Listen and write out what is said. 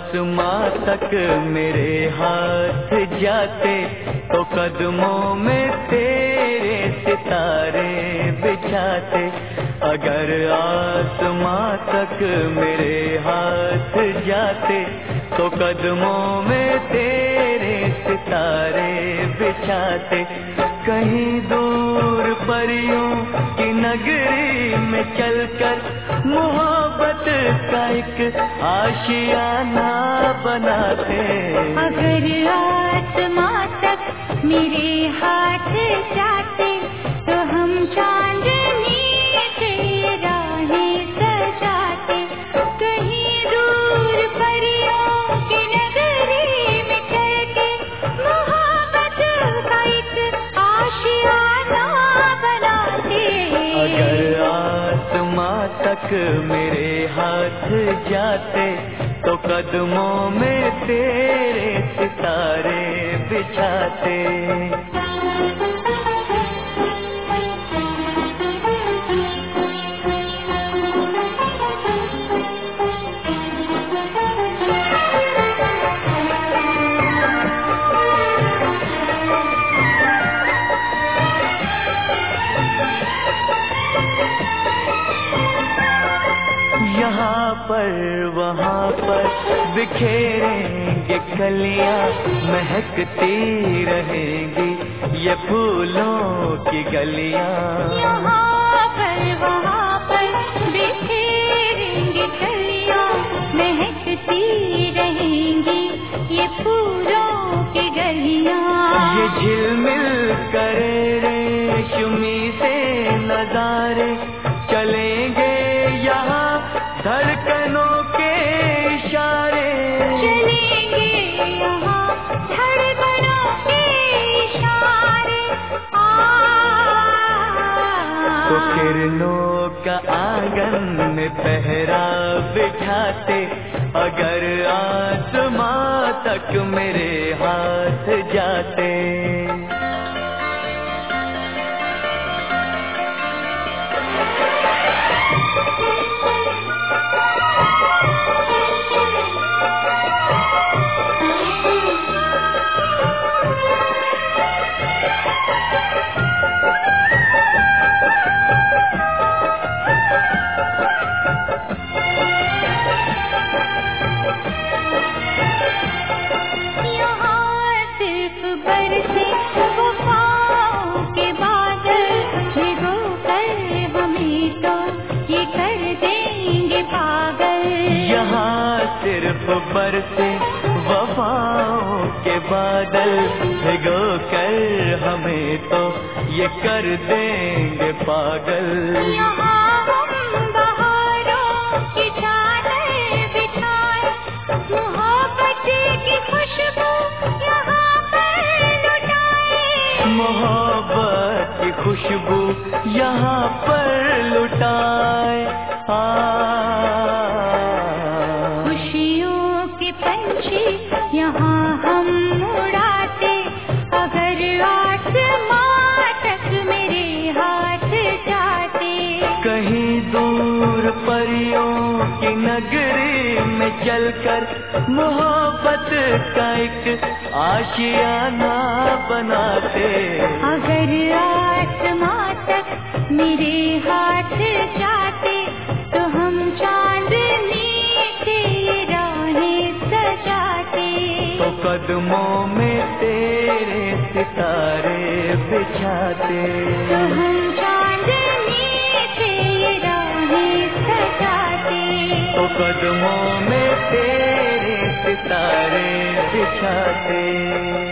आसमां तक मेरे हाथ जाते तो कदमों में तेरे सितारे बिछाते। अगर आसमां तक मेरे हाथ जाते तो कदमों में तेरे सितारे बिछाते। कहीं दूर परियों की नगरी में चलकर मोहब्बत का एक आशियाना बनाते। अगर आसमां तक मेरे हाथ जाते तो हम चांदनी से राहें सजाते। कहीं दूर परियों की नगरी में चलके मोहब्बत का एक आशियाना बनाते। अगर आसमां तक मेरे हाथ जाते तो कदमों में तेरे सितारे बिछाते। यहाँ पर वहाँ पर बिखेरेंगे कलियाँ, महकती रहेंगी ये फूलों की गलियाँ। यहाँ पर वहाँ पर बिखेरेंगे कलियाँ, महकती रहेंगी ये फूलों की गलियाँ। ये झिलमिल करे रेशमी से नजारे, चलेंगे यहाँ धड़कनों के इशारे। चलेंगे यहाँ धड़कनों के इशारे। तो किरणों का आंगन में पहरा बिठाते। अगर आसमां तक मेरे हाथ जाते। सिर्फ बरसे वफाओं के बादल, भिगो कर हमें तो ये कर देंगे पागल। यहाँ हम बहारों की चादर बिछाए, मोहब्बत की खुशबू यहाँ पर लुटाए। मोहब्बत की खुशबू यहाँ पर लुटाए। खुशियों के पंछी यहाँ हम उड़ाते। अगर आसमां तक मेरे हाथ जाते। कहीं दूर परियों की नगरी में चलकर मोहब्बत का एक आशियाना बनाते। अगर आसमां तक मेरे हाथ जाते तो हम चांदनी से राहें सजाते। तो कदमों में तेरे सितारे बिछाते। तो हम चांदनी से राहें सजाते। तो कदमों में तेरे सितारे बिछाते।